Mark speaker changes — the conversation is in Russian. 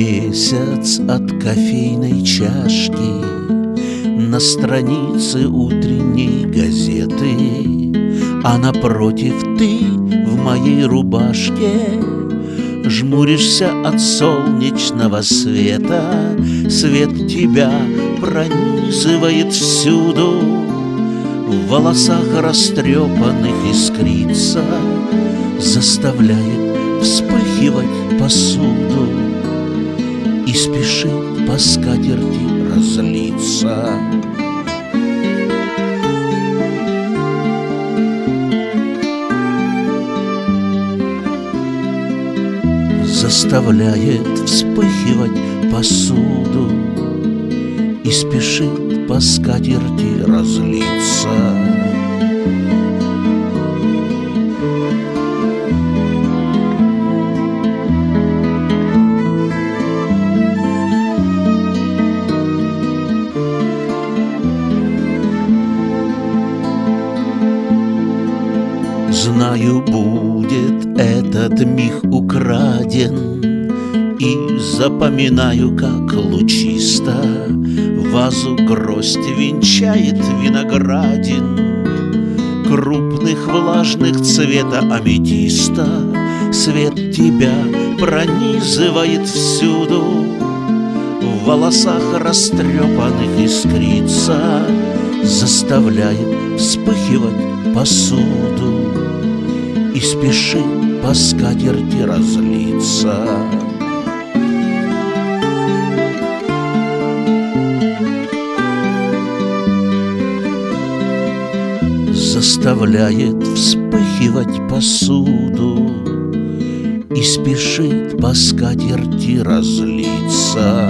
Speaker 1: месяц от кофейной чашки на странице утренней газеты, а напротив ты в моей рубашке жмуришься от солнечного света. Свет тебя пронизывает всюду, в волосах растрепанных искрится, заставляет вспыхивать посуду и спешит по скатерти разлиться. Заставляет вспыхивать посуду и спешит по скатерти разлиться. Знаю, будет этот миг украден, и запоминаю, как лучисто вазу гроздь венчает виноградин крупных влажных цвета аметиста. Свет тебя пронизывает всюду, в волосах растрепанных искрится, заставляет вспыхивать посуду и спешит по скатерти разлиться. Заставляет вспыхивать посуду и спешит по скатерти разлиться.